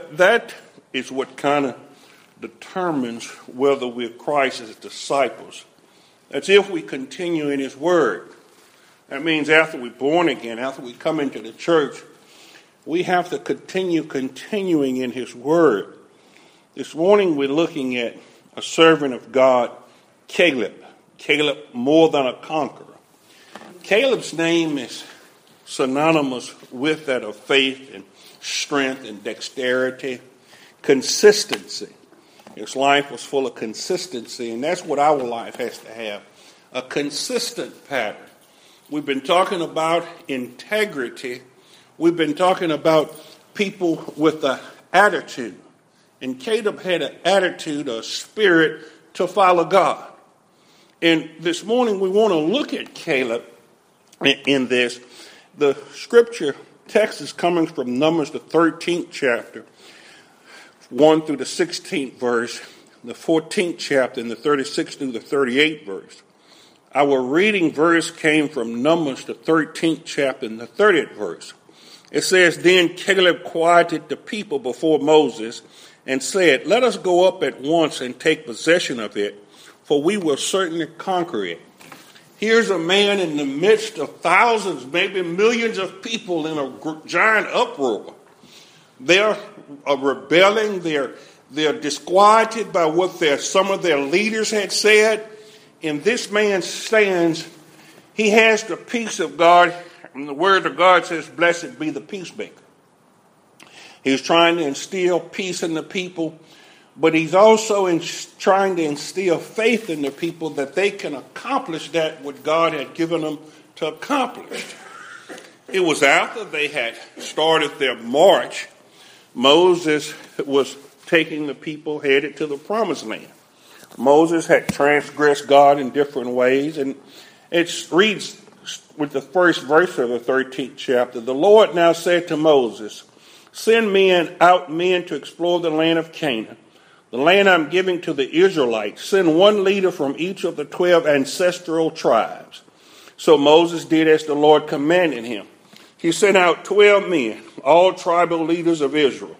that is what kind of determines whether we're Christ's disciples. That's if we continue in his word. That means after we're born again, after we come into the church, we have to continuing in his word. This morning we're looking at a servant of God, Caleb. Caleb, more than a conqueror. Caleb's name is synonymous with that of faith and strength and dexterity, consistency. His life was full of consistency, and that's what our life has to have, a consistent pattern. We've been talking about integrity. We've been talking about people with an attitude. And Caleb had an attitude, a spirit to follow God. And this morning we want to look at Caleb in this. The scripture text is coming from Numbers, the 13th chapter, 1 through the 16th verse, the 14th chapter, and the 36th through the 38th verse. Our reading verse came from Numbers, the 13th chapter, and the 30th verse. It says, "Then Caleb quieted the people before Moses and said, 'Let us go up at once and take possession of it, for we will certainly conquer it.'" Here's a man in the midst of thousands, maybe millions of people in a giant uproar. They're rebelling. They're disquieted by what some of their leaders had said. And this man stands. He has the peace of God. And the word of God says, "Blessed be the peacemaker." He's trying to instill peace in the people. But he's also trying to instill faith in the people that they can accomplish that what God had given them to accomplish. It was after they had started their march, Moses was taking the people headed to the promised land. Moses had transgressed God in different ways, and it reads with the first verse of the 13th chapter, "The Lord now said to Moses, 'Send men to explore the land of Canaan, the land I'm giving to the Israelites. Send one leader from each of the 12 ancestral tribes.' So Moses did as the Lord commanded him. He sent out 12 men, all tribal leaders of Israel,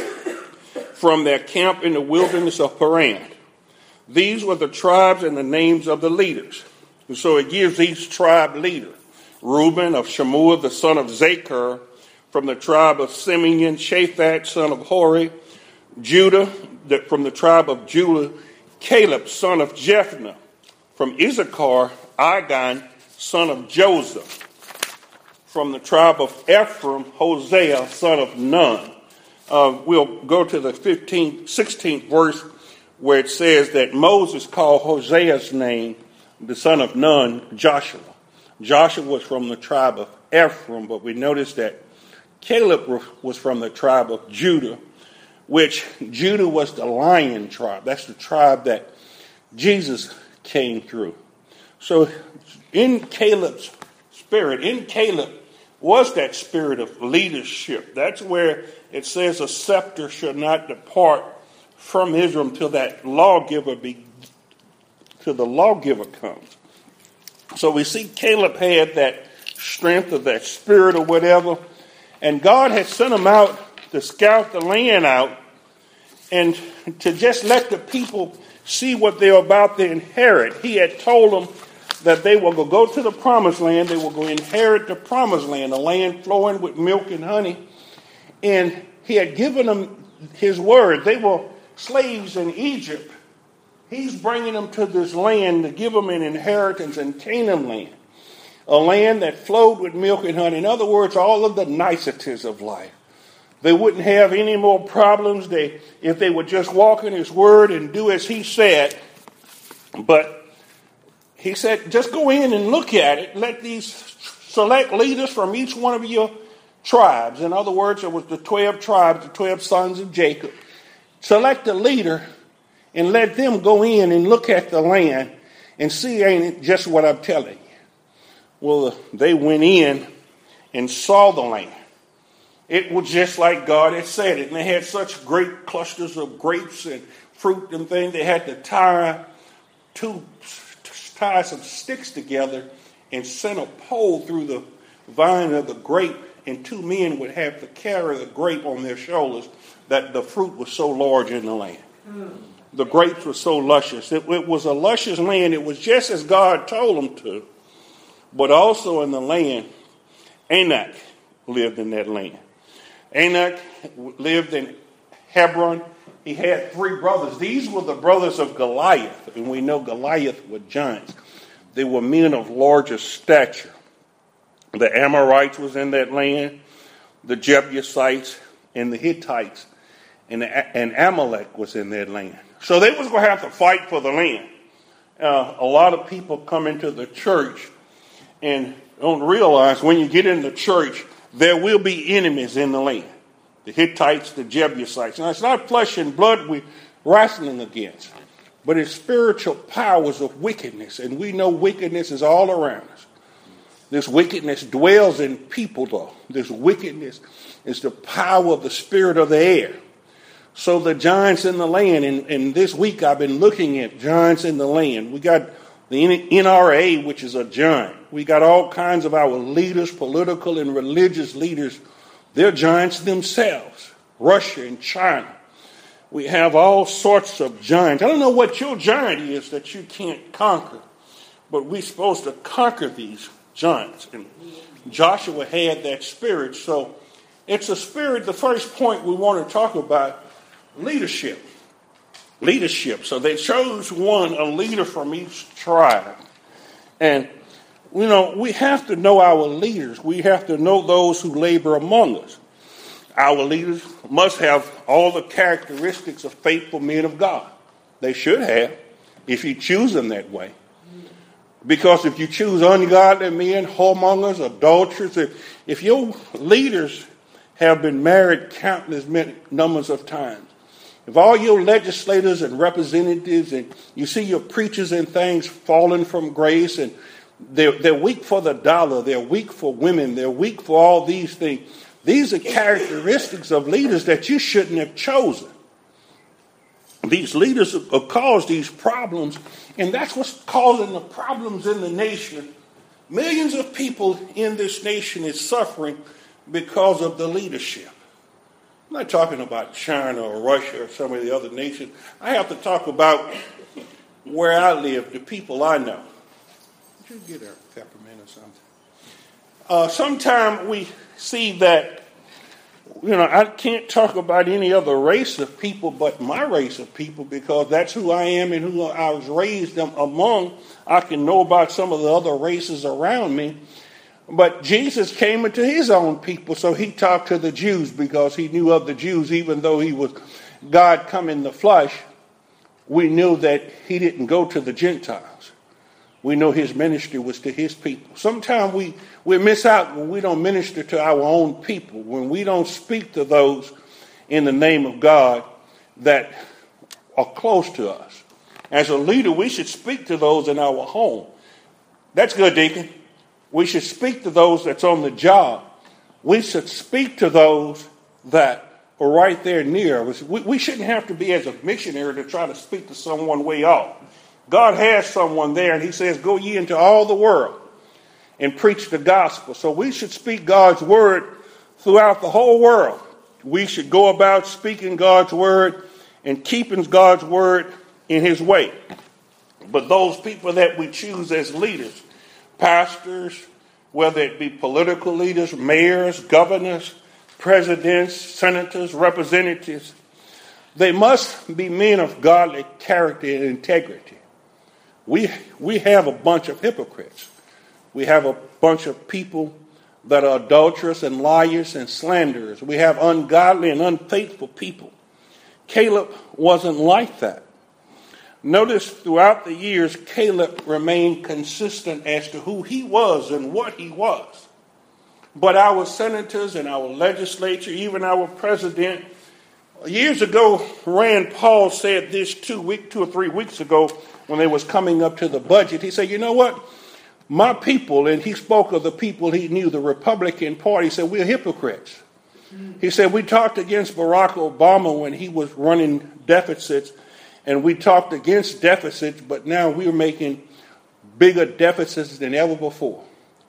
from their camp in the wilderness of Paran. These were the tribes and the names of the leaders. And so it gives each tribe leader. Reuben of Shammua, the son of Zachar, from the tribe of Simeon, Shaphat, son of Hori. Judah, from the tribe of Judah, Caleb, son of Jephunneh. From Issachar, Idan, son of Joseph. From the tribe of Ephraim, Hosea, son of Nun. We'll go to the 16th verse where it says that Moses called Hosea's name, the son of Nun, Joshua. Joshua was from the tribe of Ephraim, but we notice that Caleb was from the tribe of Judah, which Judah was the lion tribe. That's the tribe that Jesus came through. So in Caleb's spirit, in Caleb was that spirit of leadership. That's where it says a scepter should not depart from Israel until the lawgiver comes. So we see Caleb had that strength of that spirit or whatever, and God had sent him out to scout the land out and to just let the people see what they're about to inherit. He had told them that they will go to the promised land. They will go inherit the promised land, a land flowing with milk and honey. And he had given them his word. They were slaves in Egypt. He's bringing them to this land to give them an inheritance in Canaan land, a land that flowed with milk and honey. In other words, all of the niceties of life. They wouldn't have any more problems if they would just walk in his word and do as he said. But he said, just go in and look at it. Let these select leaders from each one of your tribes. In other words, it was the 12 tribes, the 12 sons of Jacob. Select a leader and let them go in and look at the land and see, ain't it just what I'm telling you? Well, they went in and saw the land. It was just like God had said it. And they had such great clusters of grapes and fruit and things. They had to tie some sticks together and send a pole through the vine of the grape and two men would have to carry the grape on their shoulders, that the fruit was so large in the land. The grapes were so luscious. It was a luscious land. It was just as God told them to. But also in the land, Anak lived in that land. Anak lived in Hebron. He had three brothers. These were the brothers of Goliath. And we know Goliath were giants. They were men of larger stature. The Amorites was in that land, the Jebusites and the Hittites, and Amalek was in that land. So they was going to have to fight for the land. A lot of people come into the church and don't realize when you get in the church, there will be enemies in the land. The Hittites, the Jebusites. Now, it's not flesh and blood we're wrestling against, but it's spiritual powers of wickedness. And we know wickedness is all around us. This wickedness dwells in people, though. This wickedness is the power of the spirit of the air. So the giants in the land, and this week I've been looking at giants in the land. We got the NRA, which is a giant. We got all kinds of our leaders, political and religious leaders. They're giants themselves. Russia and China. We have all sorts of giants. I don't know what your giant is that you can't conquer, but we're supposed to conquer these giants. And Joshua had that spirit. So it's a spirit. The first point we want to talk about, leadership. Leadership. So they chose a leader from each tribe. And, we have to know our leaders. We have to know those who labor among us. Our leaders must have all the characteristics of faithful men of God. They should have, if you choose them that way. Because if you choose ungodly men, whoremongers, adulterers, if your leaders have been married countless numbers of times, if all your legislators and representatives and you see your preachers and things falling from grace, and they're weak for the dollar, they're weak for women, they're weak for all these things. These are characteristics of leaders that you shouldn't have chosen. These leaders have caused these problems, and that's what's causing the problems in the nation. Millions of people in this nation is suffering because of the leadership. I'm not talking about China or Russia or some of the other nations. I have to talk about where I live, the people I know. Did you get a peppermint or something? Sometimes we see that, I can't talk about any other race of people but my race of people, because that's who I am and who I was raised among. I can know about some of the other races around me. But Jesus came into his own people, so he talked to the Jews because he knew of the Jews. Even though he was God come in the flesh, we knew that he didn't go to the Gentiles. We know his ministry was to his people. Sometimes we miss out when we don't minister to our own people, when we don't speak to those in the name of God that are close to us. As a leader, we should speak to those in our home. That's good, Deacon. We should speak to those that's on the job. We should speak to those that are right there near us. We shouldn't have to be as a missionary to try to speak to someone way off. God has someone there, and he says, go ye into all the world and preach the gospel. So we should speak God's word throughout the whole world. We should go about speaking God's word and keeping God's word in his way. But those people that we choose as leaders, pastors, whether it be political leaders, mayors, governors, presidents, senators, representatives, they must be men of godly character and integrity. We have a bunch of hypocrites. We have a bunch of people that are adulterous and liars and slanderers. We have ungodly and unfaithful people. Caleb wasn't like that. Notice throughout the years, Caleb remained consistent as to who he was and what he was. But our senators and our legislature, even our president, years ago, Rand Paul said this 2 or 3 weeks ago when they was coming up to the budget. He said, you know what? My people, and he spoke of the people he knew, the Republican Party, he said, we're hypocrites. He said, we talked against Barack Obama when he was running deficits, and we talked against deficits, but now we're making bigger deficits than ever before.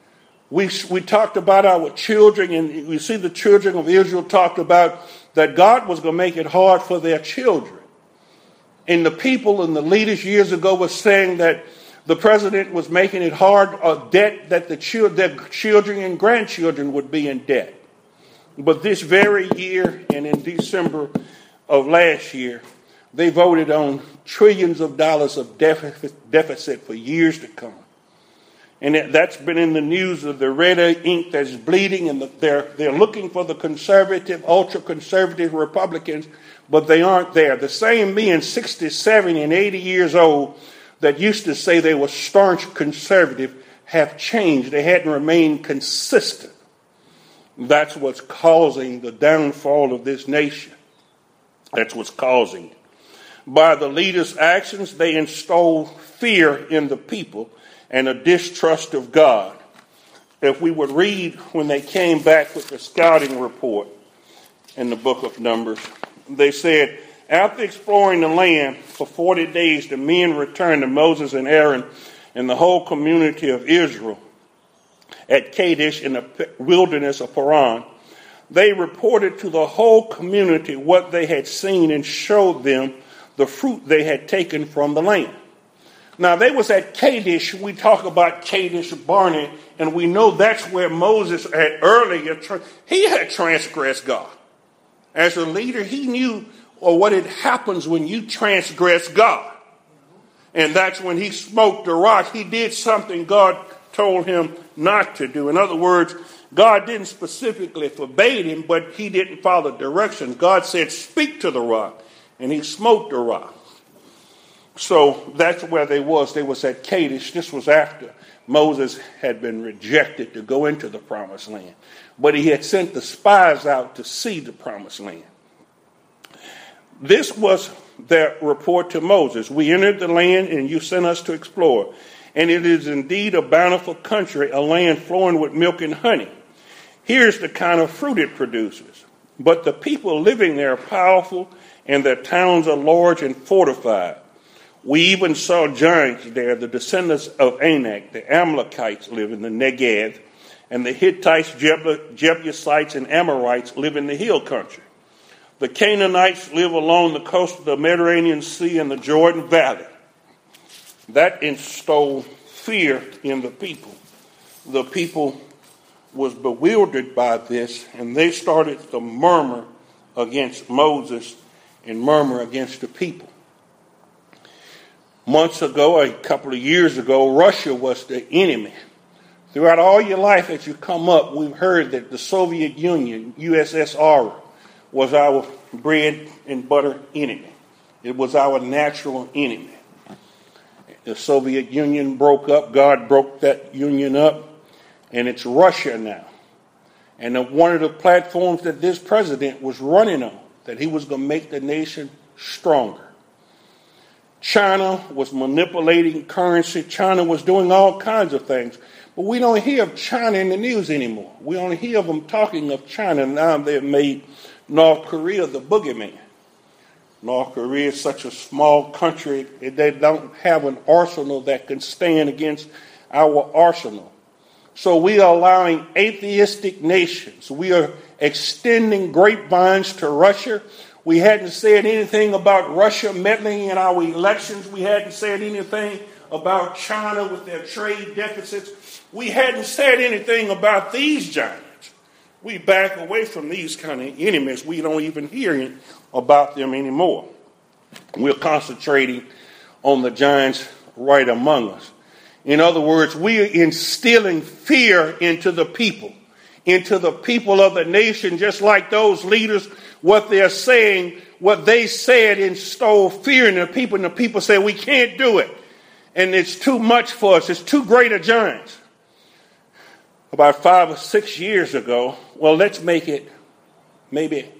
We talked about our children, and we see the children of Israel talked about that God was going to make it hard for their children. And the people and the leaders years ago were saying that the president was making it hard, a debt that their children and grandchildren would be in debt. But this very year and in December of last year, they voted on trillions of dollars of deficit for years to come. And that's been in the news of the red ink that's bleeding, and they're looking for the conservative, ultra-conservative Republicans, but they aren't there. The same men, 60, 70, and 80 years old, that used to say they were staunch conservative, have changed. They hadn't remained consistent. That's what's causing the downfall of this nation. That's what's causing it. By the leaders' actions, they install fear in the people and a distrust of God. If we would read when they came back with the scouting report in the book of Numbers, they said, after exploring the land for 40 days, the men returned to Moses and Aaron and the whole community of Israel at Kadesh in the wilderness of Paran. They reported to the whole community what they had seen and showed them the fruit they had taken from the land. Now, they was at Kadesh. We talk about Kadesh Barnea, and we know that's where Moses had earlier, he had transgressed God. As a leader, he knew what it happens when you transgress God. And that's when he smoked the rock. He did something God told him not to do. In other words, God didn't specifically forbade him, but he didn't follow directions. God said, speak to the rock, and he smoked the rock. So that's where they was. They was at Kadesh. This was after Moses had been rejected to go into the promised land. But he had sent the spies out to see the promised land. This was their report to Moses. We entered the land and you sent us to explore. And it is indeed a bountiful country, a land flowing with milk and honey. Here's the kind of fruit it produces. But the people living there are powerful, and their towns are large and fortified. We even saw giants there, the descendants of Anak. The Amalekites live in the Negev, and the Hittites, Jebusites, and Amorites live in the hill country. The Canaanites live along the coast of the Mediterranean Sea and the Jordan Valley. That instilled fear in the people. The people was bewildered by this, and they started to murmur against Moses and murmur against the people. Months ago, a couple of years ago, Russia was the enemy. Throughout all your life as you come up, we've heard that the Soviet Union, USSR, was our bread and butter enemy. It was our natural enemy. The Soviet Union broke up. God broke that union up. And it's Russia now. And one of the platforms that this president was running on, that he was going to make the nation stronger. China was manipulating currency. China was doing all kinds of things. But we don't hear of China in the news anymore. We only hear of them talking of China. Now they've made North Korea the boogeyman. North Korea is such a small country. They don't have an arsenal that can stand against our arsenal. So we are allowing atheistic nations. We are extending grapevines to Russia. We hadn't said anything about Russia meddling in our elections. We hadn't said anything about China with their trade deficits. We hadn't said anything about these giants. We back away from these kind of enemies. We don't even hear about them anymore. We're concentrating on the giants right among us. In other words, we are instilling fear into the people of the nation, just like those leaders, what they're saying, what they said instilled fear in the people, and the people say, we can't do it. And it's too much for us. It's too great a giant. About 5 or 6 years ago, well, let's make it maybe,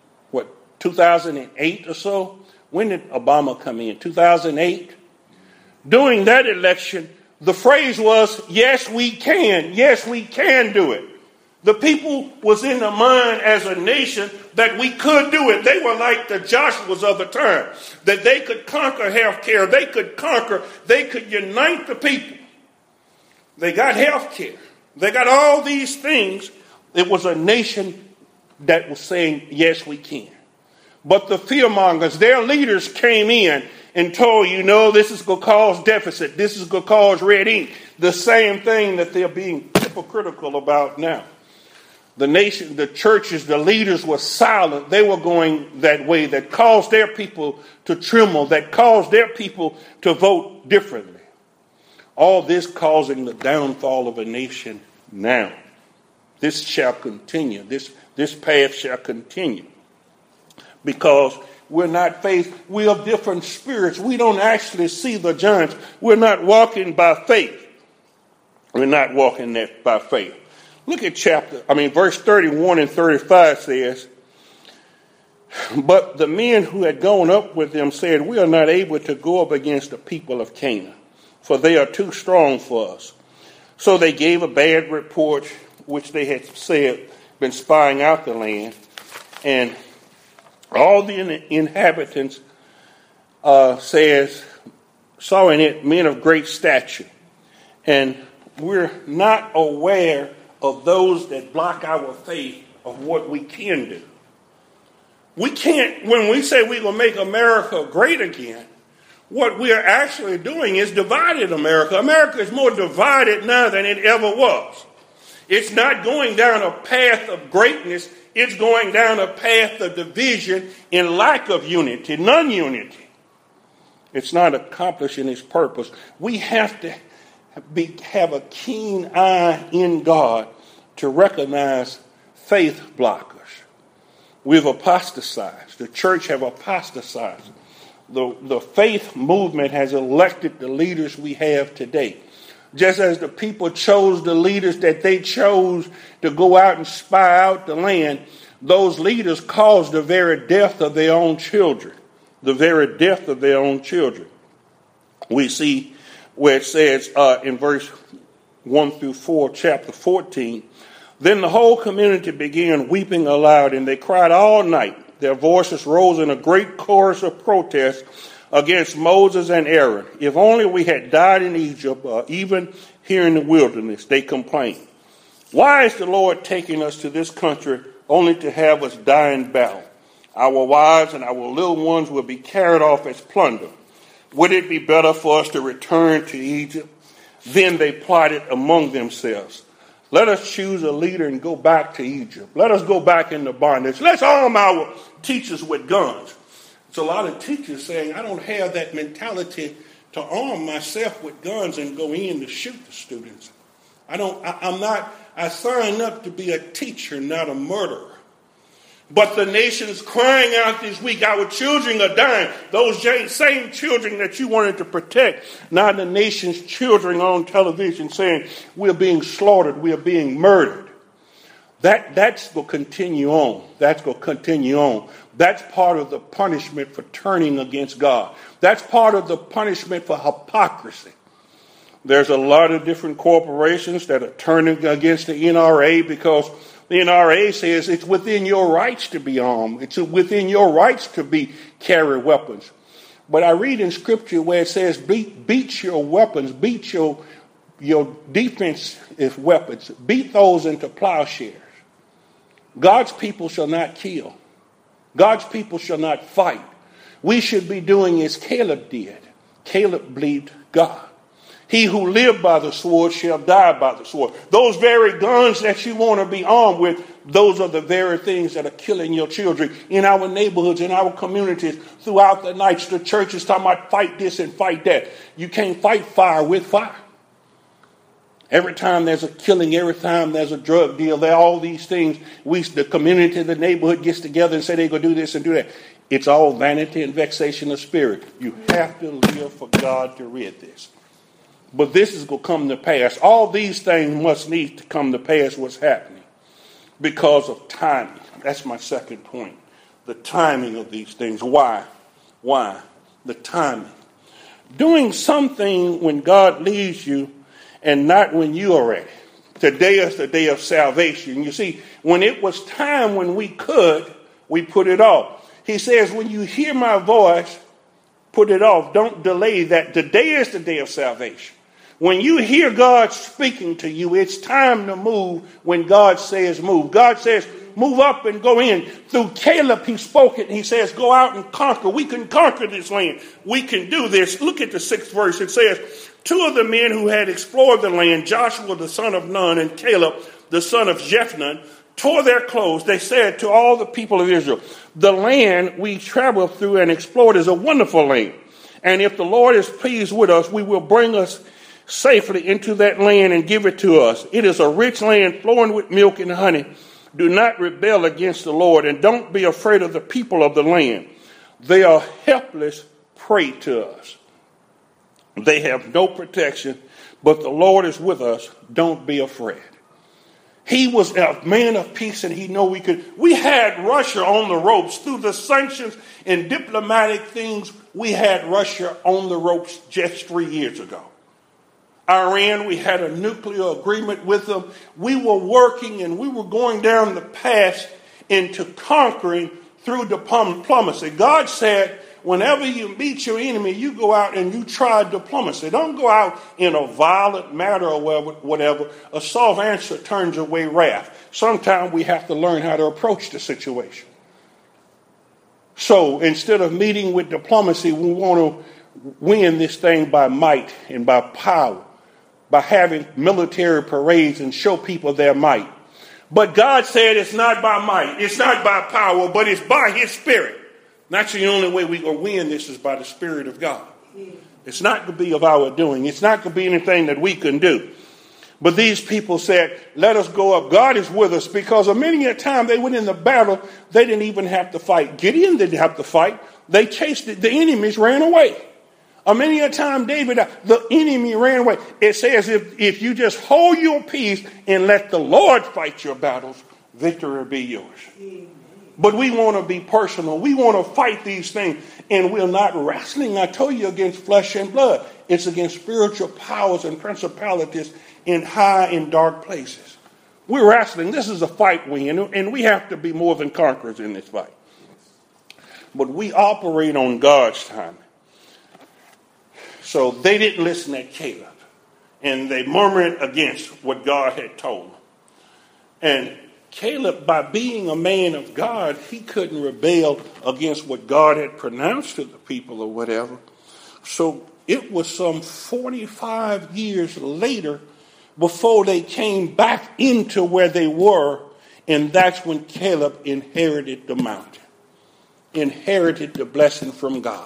2008 or so? When did Obama come in? 2008? During that election, the phrase was, yes, we can. Yes, we can do it. The people was in the mind as a nation that we could do it. They were like the Joshuas of the time, that they could conquer health care. They could unite the people. They got health care. They got all these things. It was a nation that was saying, yes, we can. But the fearmongers, their leaders came in and told you, no, this is going to cause deficit. This is going to cause red ink. The same thing that they're being hypocritical about now. The nation, the churches, the leaders were silent. They were going that way that caused their people to tremble, that caused their people to vote differently. All this causing the downfall of a nation now. This shall continue. This path shall continue. Because we're not faith. We are different spirits. We don't actually see the giants. We're not walking by faith. We're not walking that by faith. Look at verse 31 and 35 says, but the men who had gone up with them said, we are not able to go up against the people of Canaan, for they are too strong for us. So they gave a bad report, which they had said, been spying out the land. And all the inhabitants saw in it men of great stature. And we're not aware of those that block our faith of what we can do. We can't, when we say we're going to make America great again, what we are actually doing is divided America. America is more divided now than it ever was. It's not going down a path of greatness. It's going down a path of division in lack of unity, non-unity. It's not accomplishing its purpose. We have to have a keen eye in God to recognize faith blockers. We've apostatized. The church have apostatized. The faith movement has elected the leaders we have today. Just as the people chose the leaders that they chose to go out and spy out the land, those leaders caused the very death of their own children. The very death of their own children. We see where it says in verse 1 through 4, chapter 14, then the whole community began weeping aloud, and they cried all night. Their voices rose in a great chorus of protest against Moses and Aaron. If only we had died in Egypt, or even here in the wilderness, they complained. Why is the Lord taking us to this country only to have us die in battle? Our wives and our little ones will be carried off as plunder. Would it be better for us to return to Egypt? Then they plotted among themselves. Let us choose a leader and go back to Egypt. Let us go back into bondage. Let's arm our teachers with guns. It's a lot of teachers saying, I don't have that mentality to arm myself with guns and go in to shoot the students. I signed up to be a teacher, not a murderer. But the nation's crying out this week, our children are dying. Those same children that you wanted to protect, now the nation's children on television saying, we're being slaughtered, we're being murdered. That's going to continue on. That's going to continue on. That's part of the punishment for turning against God. That's part of the punishment for hypocrisy. There's a lot of different corporations that are turning against the NRA because the NRA says it's within your rights to be armed. It's within your rights to carry weapons. But I read in Scripture where it says beat your weapons, beat your defensive weapons, beat those into plowshares. God's people shall not kill. God's people shall not fight. We should be doing as Caleb did. Caleb believed God. He who lived by the sword shall die by the sword. Those very guns that you want to be armed with, those are the very things that are killing your children in our neighborhoods, in our communities, throughout the nights. The church is talking about fight this and fight that. You can't fight fire with fire. Every time there's a killing, every time there's a drug deal, there are all these things. The community, the neighborhood gets together and say they're going to do this and do that. It's all vanity and vexation of spirit. You have to live for God to rid this. But this is going to come to pass. All these things must need to come to pass what's happening because of timing. That's my second point. The timing of these things. Why? The timing. Doing something when God leads you and not when you are ready. Today is the day of salvation. You see, when it was time when we could, we put it off. He says, when you hear my voice, put it off. Don't delay that. Today is the day of salvation. When you hear God speaking to you, it's time to move when God says move. God says, move up and go in. Through Caleb, he spoke it. He says, go out and conquer. We can conquer this land. We can do this. Look at the 6th verse. It says, 2 of the men who had explored the land, Joshua the son of Nun and Caleb the son of Jephunneh, tore their clothes. They said to all the people of Israel, the land we traveled through and explored is a wonderful land. And if the Lord is pleased with us, we will bring us safely into that land and give it to us. It is a rich land flowing with milk and honey. Do not rebel against the Lord, and don't be afraid of the people of the land. They are helpless prey to us. They have no protection, but the Lord is with us. Don't be afraid. He was a man of peace, and he knew we could. We had Russia on the ropes through the sanctions and diplomatic things. We had Russia on the ropes just 3 years ago. Iran, we had a nuclear agreement with them. We were working and we were going down the path into conquering through diplomacy. God said, whenever you meet your enemy, you go out and you try diplomacy. Don't go out in a violent manner or whatever. A soft answer turns away wrath. Sometimes we have to learn how to approach the situation. So instead of meeting with diplomacy, we want to win this thing by might and by power, by having military parades and show people their might. But God said it's not by might, it's not by power, but it's by his Spirit. That's the only way we're going to win this is by the Spirit of God. It's not going to be of our doing. It's not going to be anything that we can do. But these people said, let us go up. God is with us, because many a time they went in the battle, they didn't even have to fight. Gideon didn't have to fight. They chased it. The enemies ran away. Many a time, David, the enemy ran away. It says if you just hold your peace and let the Lord fight your battles, victory will be yours. But we want to be personal. We want to fight these things. And we're not wrestling, I told you, against flesh and blood. It's against spiritual powers and principalities in high and dark places. We're wrestling. This is a fight we in, and we have to be more than conquerors in this fight. But we operate on God's timing. So they didn't listen to Caleb. And they murmured against what God had told them. And Caleb, by being a man of God, he couldn't rebel against what God had pronounced to the people or whatever. So it was some 45 years later before they came back into where they were. And that's when Caleb inherited the mountain, inherited the blessing from God.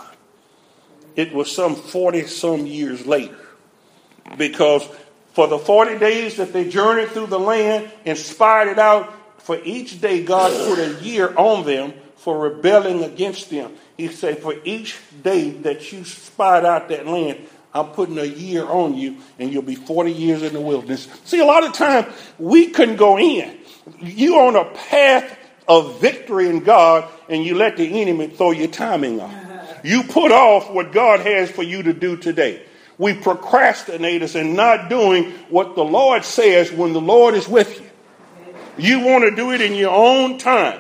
It was some 40-some years later, because for the 40 days that they journeyed through the land and spied it out, for each day God put a year on them for rebelling against them. He said, for each day that you spied out that land, I'm putting a year on you, and you'll be 40 years in the wilderness. See, a lot of times we couldn't go in. You're on a path of victory in God, and you let the enemy throw your timing off. You put off what God has for you to do today. We procrastinators and not doing what the Lord says when the Lord is with you. You want to do it in your own time.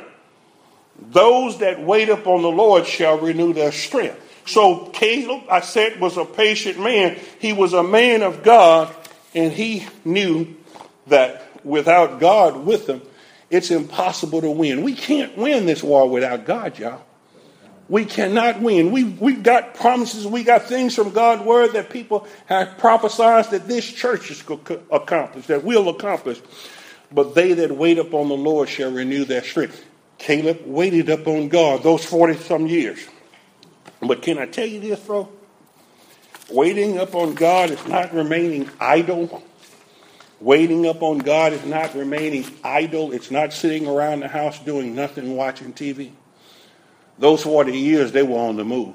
Those that wait upon the Lord shall renew their strength. So Caleb, I said, was a patient man. He was a man of God, and he knew that without God with him, it's impossible to win. We can't win this war without God, y'all. We cannot win. We've got promises. We got things from God's word that people have prophesied that this church is going to accomplish, that we'll accomplish. But they that wait upon the Lord shall renew their strength. Caleb waited upon God those 40-some years. But can I tell you this, bro? Waiting upon God is not remaining idle. Waiting upon God is not remaining idle. It's not sitting around the house doing nothing, watching TV. Those 40 years, they were on the move.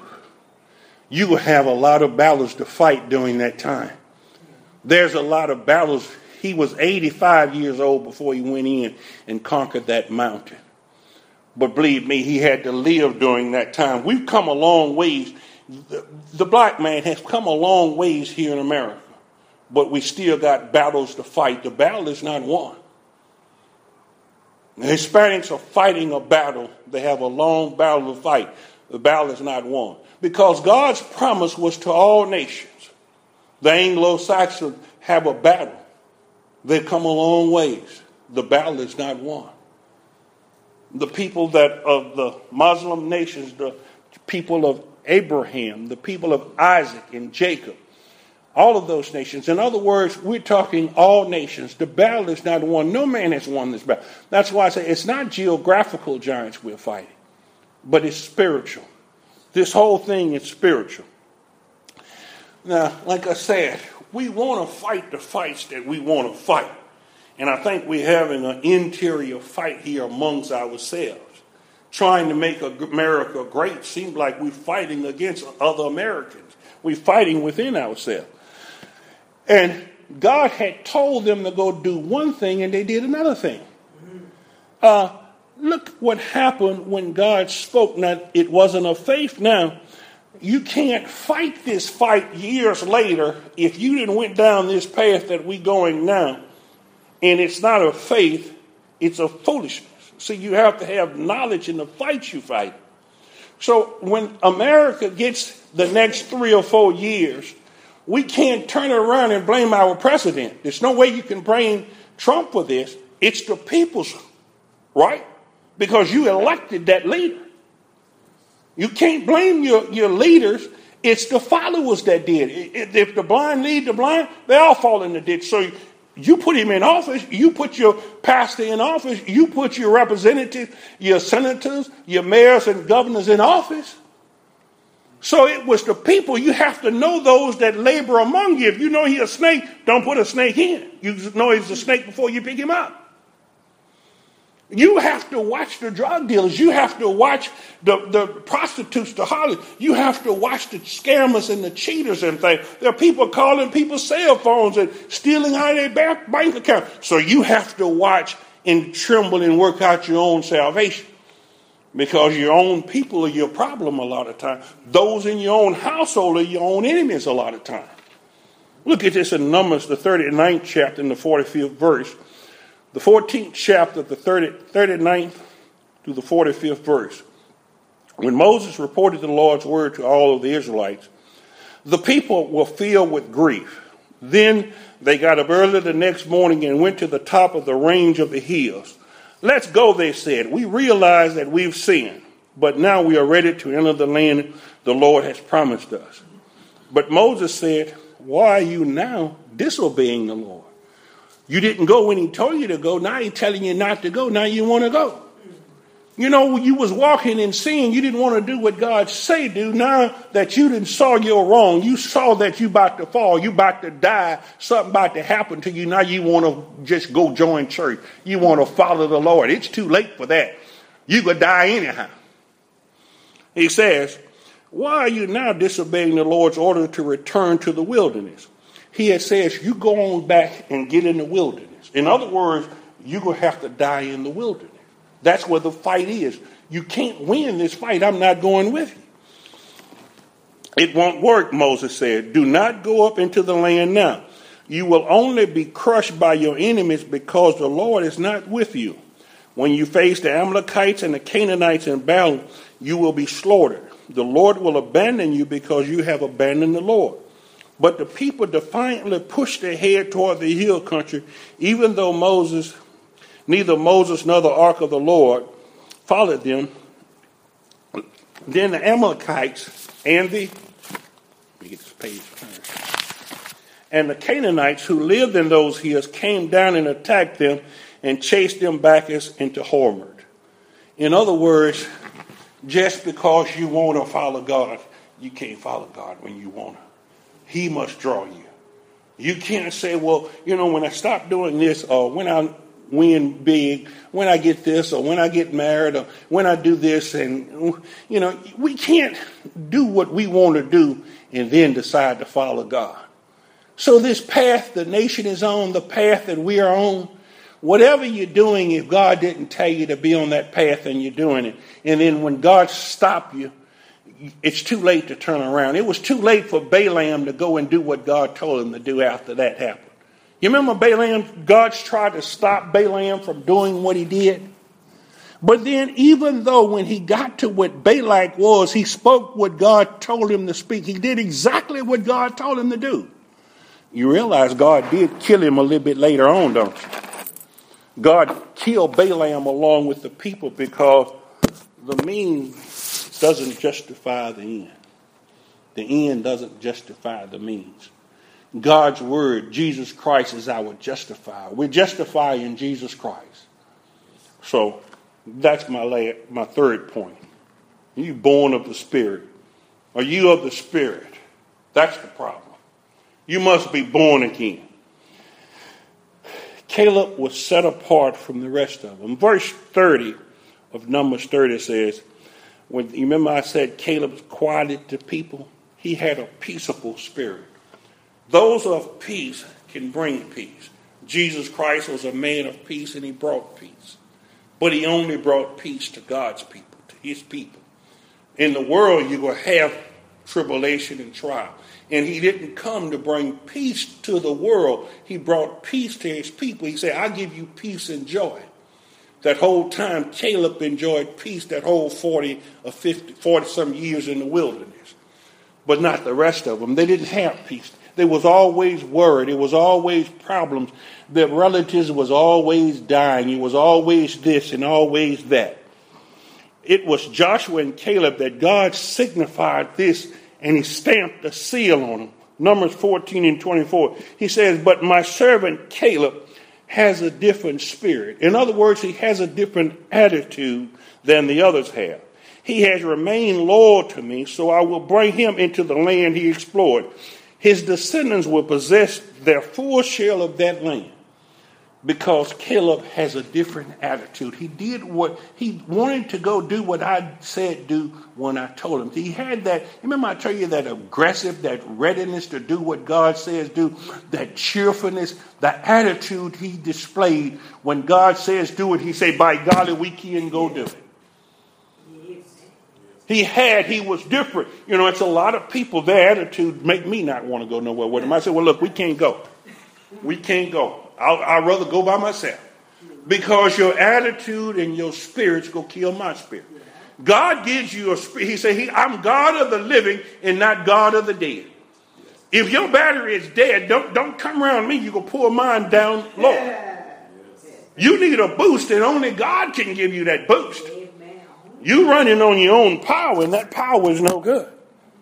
You will have a lot of battles to fight during that time. There's a lot of battles. He was 85 years old before he went in and conquered that mountain. But believe me, he had to live during that time. We've come a long ways. The black man has come a long ways here in America. But we still got battles to fight. The battle is not won. The Hispanics are fighting a battle. They have a long battle to fight. The battle is not won. Because God's promise was to all nations. The Anglo-Saxons have a battle. They've come a long ways. The battle is not won. The people that of the Muslim nations, the people of Abraham, the people of Isaac and Jacob, all of those nations. In other words, we're talking all nations. The battle is not won. No man has won this battle. That's why I say it's not geographical giants we're fighting, but it's spiritual. This whole thing is spiritual. Now, like I said, we want to fight the fights that we want to fight. And I think we're having an interior fight here amongst ourselves. Trying to make America great seems like we're fighting against other Americans. We're fighting within ourselves. And God had told them to go do one thing and they did another thing. Look what happened when God spoke. Now, it wasn't of faith. Now, you can't fight this fight years later if you didn't went down this path that we're going now. And it's not of faith, it's of foolishness. See, you have to have knowledge in the fight you fight. So when America gets the next 3 or 4 years, we can't turn around and blame our president. There's no way you can blame Trump for this. It's the people's, right? Because you elected that leader. You can't blame your leaders. It's the followers that did. If the blind lead the blind, they all fall in the ditch. So you put him in office. You put your pastor in office. You put your representatives, your senators, your mayors and governors in office. So it was the people. You have to know those that labor among you. If you know he's a snake, don't put a snake in. You know he's a snake before you pick him up. You have to watch the drug dealers. You have to watch the prostitutes, the harlots. You have to watch the scammers and the cheaters and things. There are people calling people's cell phones and stealing out of their bank account. So you have to watch and tremble and work out your own salvation. Because your own people are your problem a lot of times. Those in your own household are your own enemies a lot of times. Look at this in Numbers, the 39th chapter and the 45th verse. The 14th chapter, the 39th to the 45th verse. When Moses reported the Lord's word to all of the Israelites, the people were filled with grief. Then they got up early the next morning and went to the top of the range of the hills. Let's go, they said. We realize that we've sinned, but now we are ready to enter the land the Lord has promised us. But Moses said, why are you now disobeying the Lord? You didn't go when he told you to go. Now he's telling you not to go. Now you want to go. You know, you was walking in sin. You didn't want to do what God say do. Now that you didn't saw your wrong, you saw that you about to fall, you about to die, something about to happen to you. Now you want to just go join church. You want to follow the Lord. It's too late for that. You could die anyhow. He says, why are you now disobeying the Lord's order to return to the wilderness? He says, you go on back and get in the wilderness. In other words, you're going to have to die in the wilderness. That's where the fight is. You can't win this fight. I'm not going with you. It won't work, Moses said. Do not go up into the land now. You will only be crushed by your enemies because the Lord is not with you. When you face the Amalekites and the Canaanites in battle, you will be slaughtered. The Lord will abandon you because you have abandoned the Lord. But the people defiantly pushed their head toward the hill country, even though neither Moses nor the ark of the Lord followed them. Then the Amalekites and the Canaanites who lived in those hills came down and attacked them and chased them back into Hormah. In other words, just because you want to follow God, you can't follow God when you want to. He must draw you. You can't say, well, when I stop doing this, or when I win big, when I get this, or when I get married, or when I do this, and, we can't do what we want to do and then decide to follow God. So this path the nation is on, the path that we are on, whatever you're doing, if God didn't tell you to be on that path and you're doing it, and then when God stopped you, it's too late to turn around. It was too late for Balaam to go and do what God told him to do after that happened. You remember Balaam? God tried to stop Balaam from doing what he did. But then even though when he got to what Balak was, he spoke what God told him to speak. He did exactly what God told him to do. You realize God did kill him a little bit later on, don't you? God killed Balaam along with the people because the means doesn't justify the end. The end doesn't justify the means. God's word, Jesus Christ, is our justifier. We're justified in Jesus Christ. So that's my third point. Are you born of the Spirit? Are you of the Spirit? That's the problem. You must be born again. Caleb was set apart from the rest of them. Verse 30 of Numbers 30 says, you remember I said Caleb quieted the people? He had a peaceable spirit. Those of peace can bring peace. Jesus Christ was a man of peace and he brought peace. But he only brought peace to God's people, to his people. In the world, you will have tribulation and trial. And he didn't come to bring peace to the world. He brought peace to his people. He said, I give you peace and joy. That whole time, Caleb enjoyed peace that whole 40 some years in the wilderness. But not the rest of them. They didn't have peace. There was always worry. There was always problems. Their relatives was always dying. It was always this and always that. It was Joshua and Caleb that God signified this, and he stamped a seal on them. Numbers 14 and 24. He says, but my servant Caleb has a different spirit. In other words, he has a different attitude than the others have. He has remained loyal to me, so I will bring him into the land he explored. His descendants will possess their full share of that land because Caleb has a different attitude. He did what he wanted to go do what I said do when I told him. He had that, remember I told you that aggressive, that readiness to do what God says do, that cheerfulness, the attitude he displayed when God says do it. He say, by golly, we can go do it. He was different. You know, it's a lot of people, their attitude make me not want to go nowhere with them. I said, well, look, we can't go. We can't go. I'd rather go by myself. Because your attitude and your spirits go kill my spirit. God gives you a spirit. He said, I'm God of the living and not God of the dead. If your battery is dead, don't come around me. You go pull mine down low. You need a boost, and only God can give you that boost. You running on your own power, and that power is no good.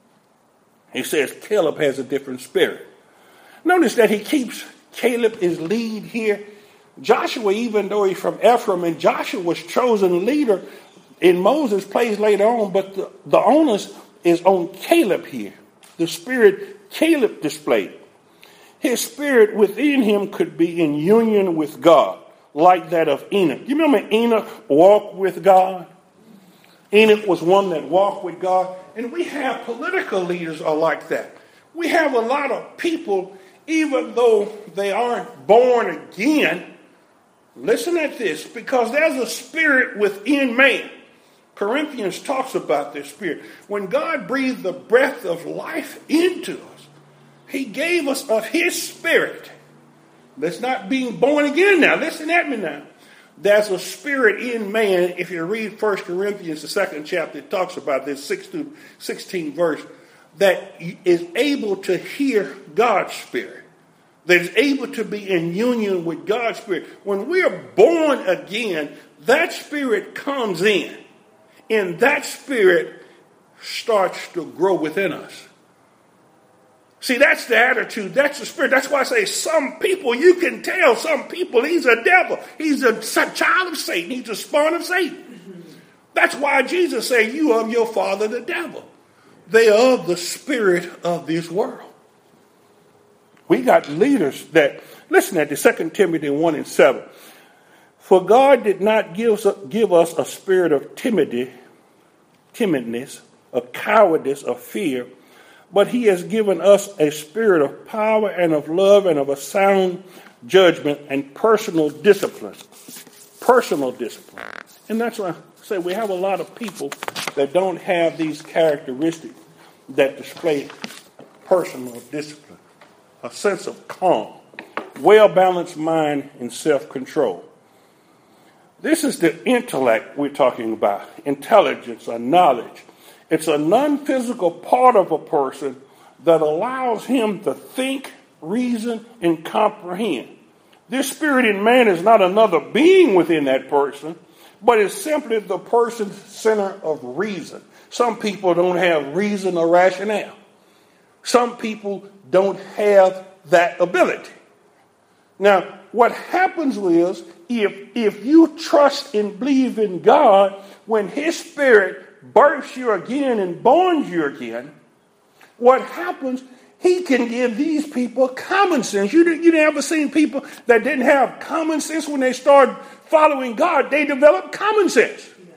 He says Caleb has a different spirit. Notice that he keeps Caleb is lead here. Joshua, even though he's from Ephraim, and Joshua was chosen leader in Moses' place later on, but the onus is on Caleb here. The spirit Caleb displayed. His spirit within him could be in union with God, like that of Enoch. You remember Enoch walked with God? Enoch was one that walked with God. And we have political leaders are like that. We have a lot of people, even though they aren't born again, listen at this, because there's a spirit within man. Corinthians talks about this spirit. When God breathed the breath of life into us, he gave us of his spirit. That's not being born again now. Listen at me now. There's a spirit in man. If you read 1 Corinthians, the 2nd chapter, it talks about this 6 to 16 verse, that is able to hear God's spirit. That is able to be in union with God's spirit. When we are born again, that spirit comes in. And that spirit starts to grow within us. See, that's the attitude. That's the spirit. That's why I say some people, you can tell some people he's a devil. He's a child of Satan. He's a spawn of Satan. That's why Jesus said, you are of your father, the devil. They are of the spirit of this world. We got leaders that, listen at the 2 Timothy 1:7. For God did not give us a spirit of timidness, of cowardice, of fear, but he has given us a spirit of power and of love and of a sound judgment and personal discipline. Personal discipline. And that's why I say we have a lot of people that don't have these characteristics that display personal discipline. A sense of calm, well-balanced mind, and self-control. This is the intellect we're talking about. Intelligence or knowledge. It's a non-physical part of a person that allows him to think, reason, and comprehend. This spirit in man is not another being within that person, but it's simply the person's center of reason. Some people don't have reason or rationale. Some people don't have that ability. Now, what happens is, if you trust and believe in God, when His Spirit births you again and borns you again, what happens, He can give these people common sense. You never seen people that didn't have common sense when they started following God. They developed common sense. Yeah.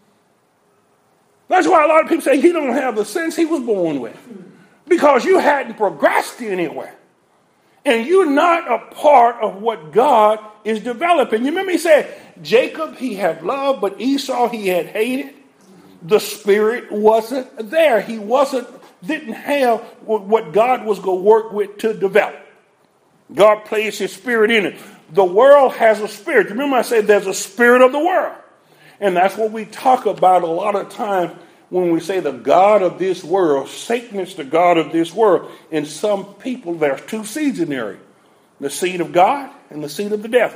That's why a lot of people say he don't have the sense he was born with. Because you hadn't progressed anywhere. And you're not a part of what God is developing. You remember he said, Jacob he had loved, but Esau he had hated. The spirit wasn't there. He didn't have what God was going to work with to develop. God placed His Spirit in it. The world has a spirit. Remember I said there's a spirit of the world. And that's what we talk about a lot of times when we say the God of this world. Satan is the God of this world. And some people, there's two seeds in there. The seed of God and the seed of the devil.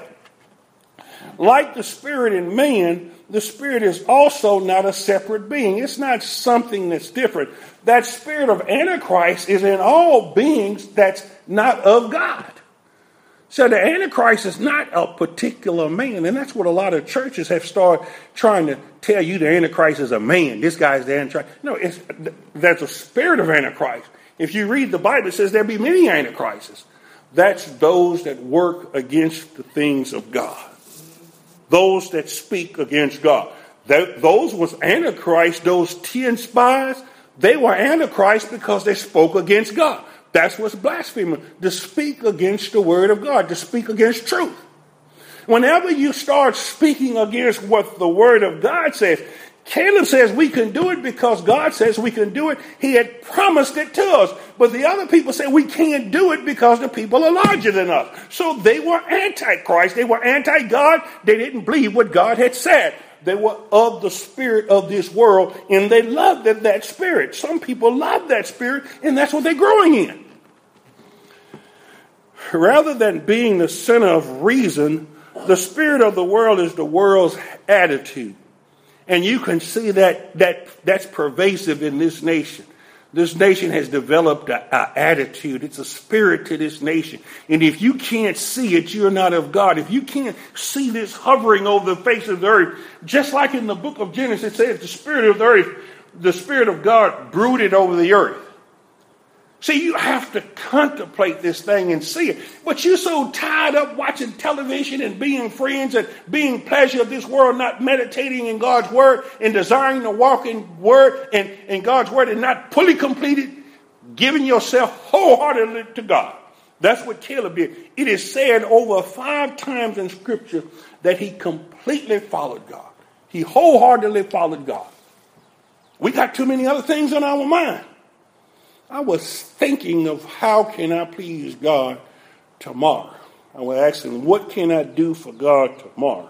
Like the spirit in man, the spirit is also not a separate being. It's not something that's different. That spirit of Antichrist is in all beings that's not of God. So the Antichrist is not a particular man. And that's what a lot of churches have started trying to tell you the Antichrist is a man. This guy's the Antichrist. No, there's a spirit of Antichrist. If you read the Bible, it says there'll be many Antichrists. That's those that work against the things of God. Those that speak against God. Those was Antichrist, those 10 spies, they were Antichrist because they spoke against God. That's what's blasphemy, to speak against the word of God, to speak against truth. Whenever you start speaking against what the word of God says, Caleb says we can do it because God says we can do it. He had promised it to us. But the other people say we can't do it because the people are larger than us. So they were anti-Christ. They were anti-God. They didn't believe what God had said. They were of the spirit of this world, and they loved that spirit. Some people love that spirit, and that's what they're growing in. Rather than being the center of reason, the spirit of the world is the world's attitude. And you can see that's pervasive in this nation. This nation has developed an attitude. It's a spirit to this nation. And if you can't see it, you're not of God. If you can't see this hovering over the face of the earth, just like in the book of Genesis, it says the spirit of the earth, the spirit of God brooded over the earth. See, you have to contemplate this thing and see it. But you're so tied up watching television and being friends and being pleasure of this world, not meditating in God's word and desiring to walk in word and God's word and not fully completed, giving yourself wholeheartedly to God. That's what Caleb did. It is said over 5 times in Scripture that he completely followed God. He wholeheartedly followed God. We got too many other things on our mind. I was thinking of how can I please God tomorrow. I was asking, what can I do for God tomorrow?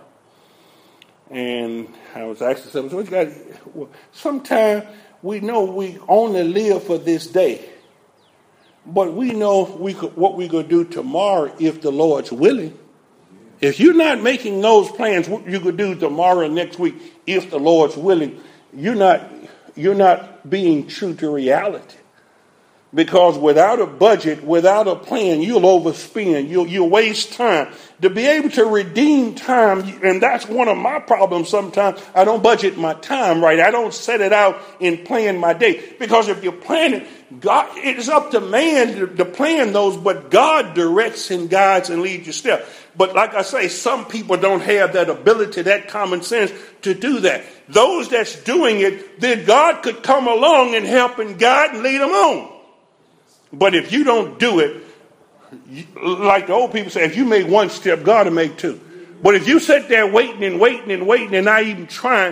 And I was asking sometimes we know we only live for this day. But we know what we're going to do tomorrow if the Lord's willing. If you're not making those plans, what you could do tomorrow and next week, if the Lord's willing, you're not being true to reality. Because without a budget, without a plan, you'll overspend. You'll waste time. To be able to redeem time, and that's one of my problems sometimes, I don't budget my time right. I don't set it out and plan my day. Because if you plan it, God, it's up to man to plan those, but God directs and guides and leads your step. But like I say, some people don't have that ability, that common sense to do that. Those that's doing it, then God could come along and help and guide and lead them on. But if you don't do it, like the old people say, if you make one step, God will make 2. But if you sit there waiting and not even trying,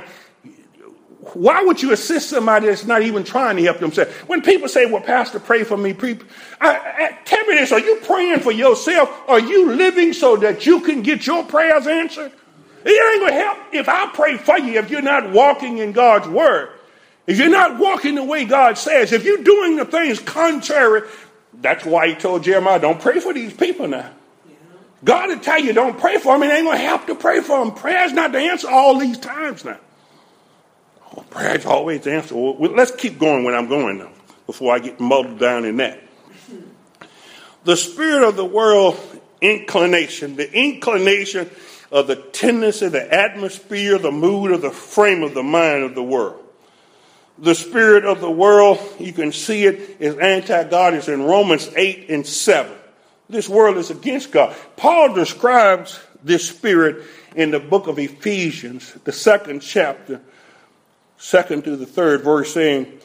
why would you assist somebody that's not even trying to help themselves? When people say, well, Pastor, pray for me. Tell me this, are you praying for yourself? Are you living so that you can get your prayers answered? It ain't going to help if I pray for you if you're not walking in God's word. If you're not walking the way God says, if you're doing the things contrary, That's why he told Jeremiah, don't pray for these people now. God will tell you don't pray for them, and ain't going to have to pray for them. Prayer's not the answer all these times now. Oh, prayer's always the answer. Well, let's keep going when I'm going now, before I get muddled down in that. The spirit of the world inclination, the inclination of the tendency, the atmosphere, the mood, or the frame of the mind of the world. The spirit of the world, you can see it, is anti-God. It's in Romans 8 and 7. This world is against God. Paul describes this spirit in the book of Ephesians, the 2nd chapter, 2nd through the 3rd verse, saying,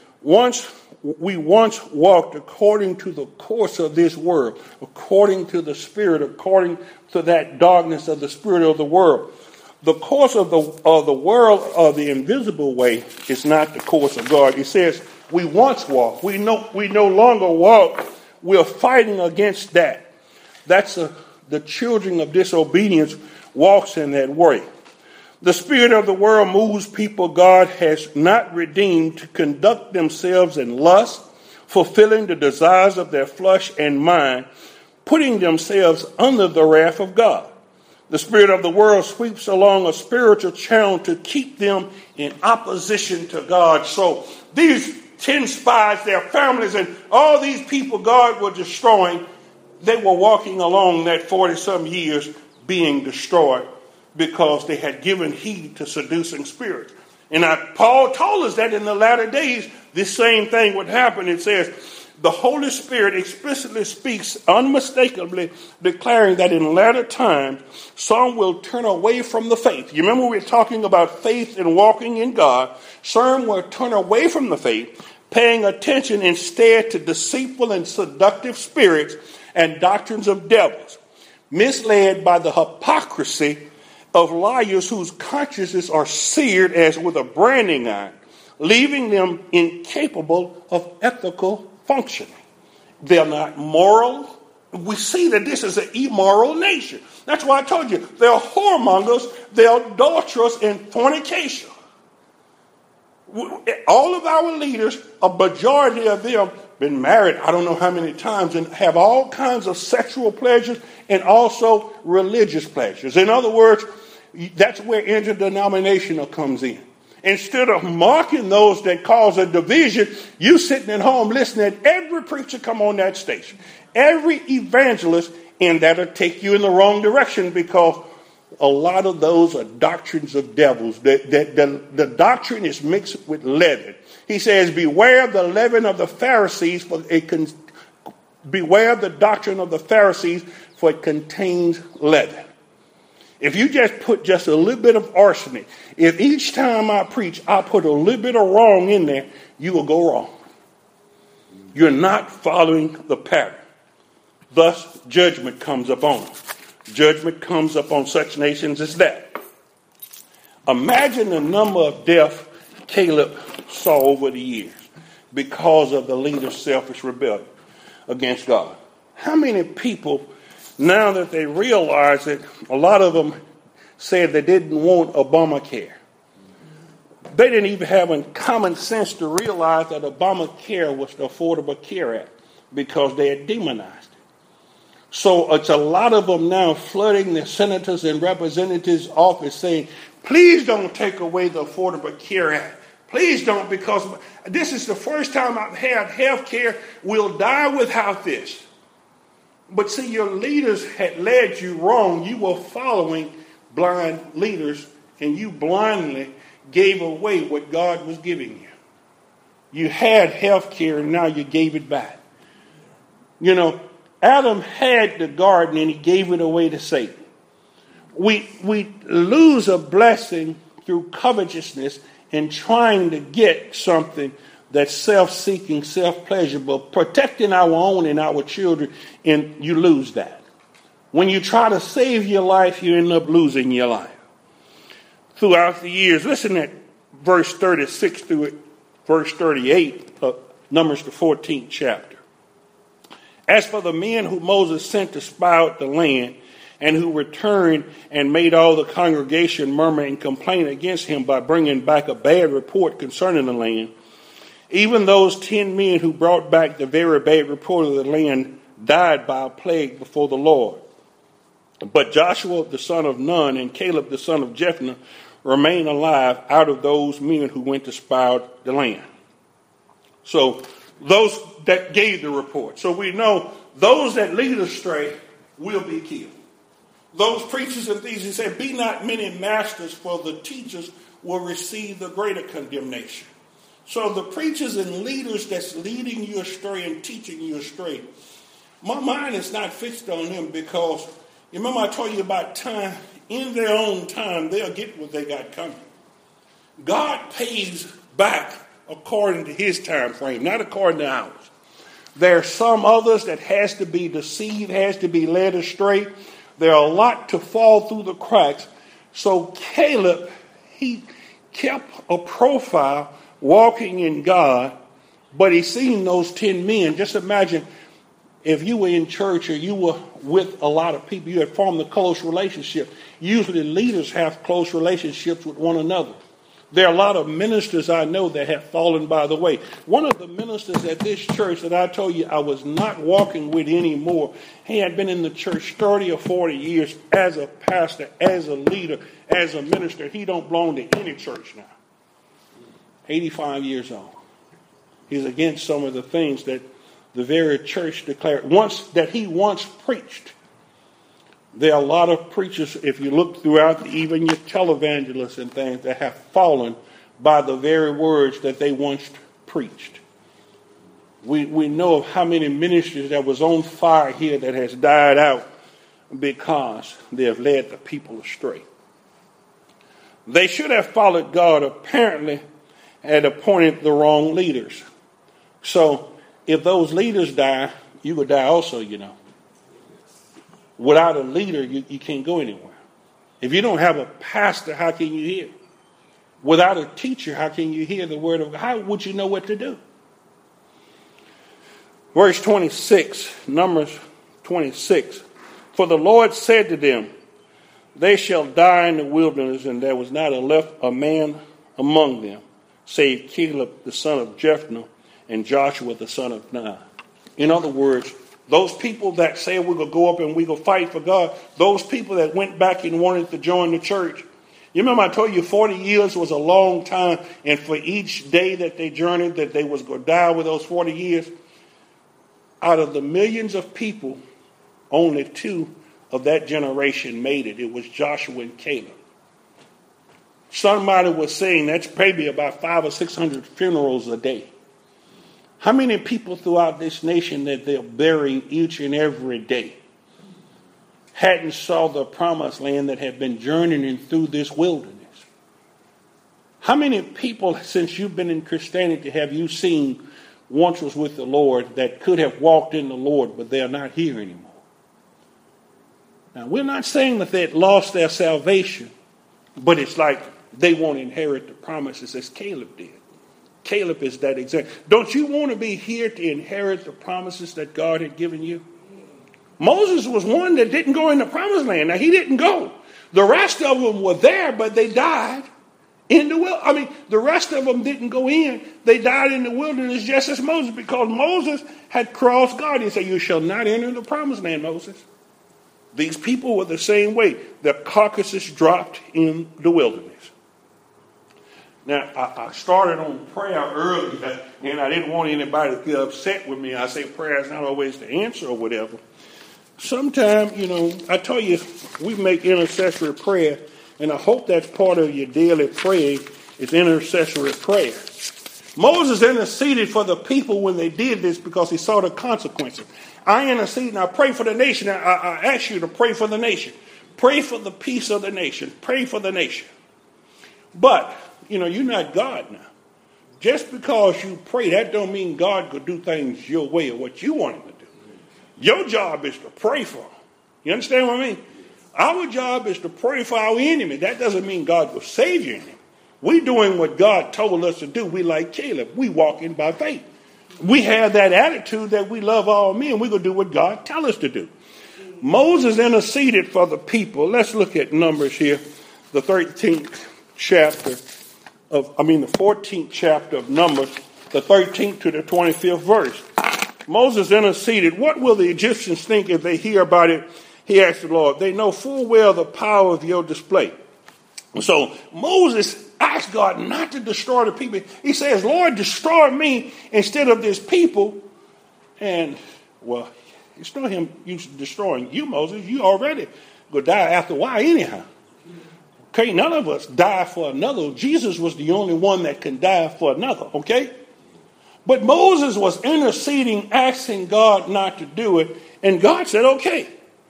we once walked according to the course of this world, according to the spirit, according to that darkness of the spirit of the world. The course of the world, of the invisible way, is not the course of God. It says we once walked. We no longer walk. We're fighting against that. That's the children of disobedience walks in that way. The spirit of the world moves people God has not redeemed to conduct themselves in lust, fulfilling the desires of their flesh and mind, putting themselves under the wrath of God. The spirit of the world sweeps along a spiritual channel to keep them in opposition to God. So these 10 spies, their families, and all these people God was destroying, they were walking along that 40-some years being destroyed because they had given heed to seducing spirits. And Paul told us that in the latter days, this same thing would happen. It says, the Holy Spirit explicitly speaks unmistakably, declaring that in latter times, some will turn away from the faith. You remember we were talking about faith and walking in God. Some will turn away from the faith, paying attention instead to deceitful and seductive spirits and doctrines of devils, misled by the hypocrisy of liars whose consciences are seared as with a branding iron, leaving them incapable of ethical functioning. They're not moral. We see that this is an immoral nation. That's why I told you, they're whoremongers, they're adulterers, and fornication. All of our leaders, a majority of them, been married I don't know how many times and have all kinds of sexual pleasures and also religious pleasures. In other words, that's where interdenominational comes in. Instead of marking those that cause a division, you sitting at home listening to every preacher come on that station, every evangelist, and that'll take you in the wrong direction because a lot of those are doctrines of devils. The doctrine is mixed with leaven. He says, beware the leaven of the Pharisees, beware the doctrine of the Pharisees, for it contains leaven. If you just put just a little bit of arsenic, if each time I preach, I put a little bit of wrong in there, you will go wrong. You're not following the pattern. Thus, judgment comes upon them. Judgment comes upon such nations as that. Imagine the number of deaths Caleb saw over the years because of the leader's selfish rebellion against God. How many people, now that they realize it, a lot of them said they didn't want Obamacare. They didn't even have common sense to realize that Obamacare was the Affordable Care Act because they had demonized it. So it's a lot of them now flooding the senators and representatives' office saying, please don't take away the Affordable Care Act. Please don't, because this is the first time I've had health care. We'll die without this. But see, your leaders had led you wrong. You were following blind leaders, and you blindly gave away what God was giving you. You had health care, and now you gave it back. You know, Adam had the garden, and he gave it away to Satan. We lose a blessing through covetousness and trying to get something that's self-seeking, self-pleasurable, protecting our own and our children, and you lose that. When you try to save your life, you end up losing your life. Throughout the years, listen at verse 36 through verse 38 of Numbers, the 14th chapter. As for the men who Moses sent to spy out the land, and who returned and made all the congregation murmur and complain against him by bringing back a bad report concerning the land, Even those 10 men who brought back the very bad report of the land died by a plague before the Lord. But Joshua the son of Nun and Caleb the son of Jephunneh remain alive out of those men who went to spy out the land. So those that gave the report. So we know those that lead astray will be killed. Those preachers and thieves, he said, be not many masters, for the teachers will receive the greater condemnation. So the preachers and leaders that's leading you astray and teaching you astray, my mind is not fixed on them, because you remember I told you about time. In their own time, they'll get what they got coming. God pays back according to his time frame, not according to ours. There are some others that has to be deceived, has to be led astray. There are a lot to fall through the cracks. So Caleb, he kept a profile walking in God, but he seen those 10 men. Just imagine if you were in church or you were with a lot of people, you had formed a close relationship. Usually leaders have close relationships with one another. There are a lot of ministers I know that have fallen by the way. One of the ministers at this church that I told you I was not walking with anymore, he had been in the church 30 or 40 years as a pastor, as a leader, as a minister. He don't belong to any church now. 85 years old. He's against some of the things that the very church declared he once preached. There are a lot of preachers, if you look throughout, even your televangelists and things, that have fallen by the very words that they once preached. We know of how many ministries that was on fire here that has died out because they have led the people astray. They should have followed God, apparently had appointed the wrong leaders. So if those leaders die, you would die also, you know. Without a leader, you can't go anywhere. If you don't have a pastor, how can you hear? Without a teacher, how can you hear the word of God? How would you know what to do? Verse 26, Numbers 26. For the Lord said to them, they shall die in the wilderness, and there was not left a man among them, save Caleb the son of Jephunneh and Joshua the son of Nun. In other words, those people that say we're going to go up and we're going to fight for God, those people that went back and wanted to join the church. You remember I told you 40 years was a long time, and for each day that they journeyed, that they was going to die with those 40 years. Out of the millions of people, only 2 of that generation made it. It was Joshua and Caleb. Somebody was saying that's maybe about 500 or 600 funerals a day. How many people throughout this nation that they're burying each and every day hadn't saw the promised land, that have been journeying through this wilderness? How many people since you've been in Christianity have you seen once was with the Lord that could have walked in the Lord, but they're not here anymore? Now, we're not saying that they had lost their salvation, but it's like they won't inherit the promises as Caleb did. Caleb is that example. Don't you want to be here to inherit the promises that God had given you? Moses was one that didn't go in the promised land. Now, he didn't go. The rest of them were there, but they died in the wilderness. The rest of them didn't go in. They died in the wilderness just as Moses, because Moses had crossed God. He said, you shall not enter the promised land, Moses. These people were the same way. The carcasses dropped in the wilderness. Now, I started on prayer earlier, and I didn't want anybody to get upset with me. I say prayer is not always the answer or whatever. Sometimes, I tell you, we make intercessory prayer, and I hope that's part of your daily prayer is intercessory prayer. Moses interceded for the people when they did this because he saw the consequences. I intercede and I pray for the nation. I ask you to pray for the nation. Pray for the peace of the nation. Pray for the nation. But you're not God now. Just because you pray, that don't mean God could do things your way or what you want him to do. Your job is to pray for them. You understand what I mean? Our job is to pray for our enemy. That doesn't mean God will save your enemy. We're doing what God told us to do. We like Caleb. We walk in by faith. We have that attitude that we love all men. We're going to do what God tells us to do. Moses interceded for the people. Let's look at Numbers here, the 14th chapter of Numbers, the 13th to the 25th verse. Moses interceded. What will the Egyptians think if they hear about it? He asked the Lord. They know full well the power of your display. So Moses asked God not to destroy the people. He says, Lord, destroy me instead of this people. And, well, it's not him destroying you, Moses. You already going to die after a while anyhow. Okay, none of us die for another. Jesus was the only one that can die for another, okay? But Moses was interceding, asking God not to do it. And God said, okay.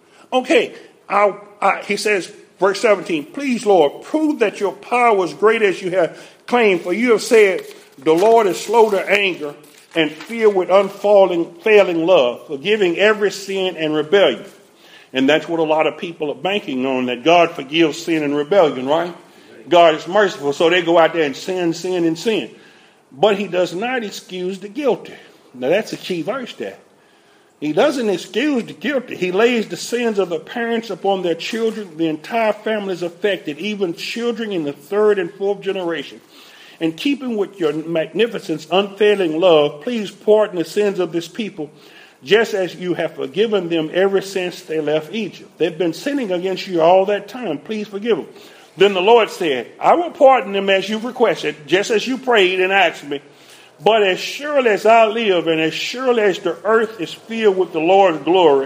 He says, verse 17, please, Lord, prove that your power is great as you have claimed. For you have said, the Lord is slow to anger and filled with unfailing love, forgiving every sin and rebellion. And that's what a lot of people are banking on, that God forgives sin and rebellion, right? God is merciful, so they go out there and sin. But he does not excuse the guilty. Now that's a key verse there. He doesn't excuse the guilty. He lays the sins of the parents upon their children. The entire family is affected, even children in the third and fourth generation. In keeping with your magnificence, unfailing love, please pardon the sins of this people, just as you have forgiven them ever since they left Egypt. They've been sinning against you all that time. Please forgive them. Then the Lord said, I will pardon them as you've requested, just as you prayed and asked me. But as surely as I live and as surely as the earth is filled with the Lord's glory,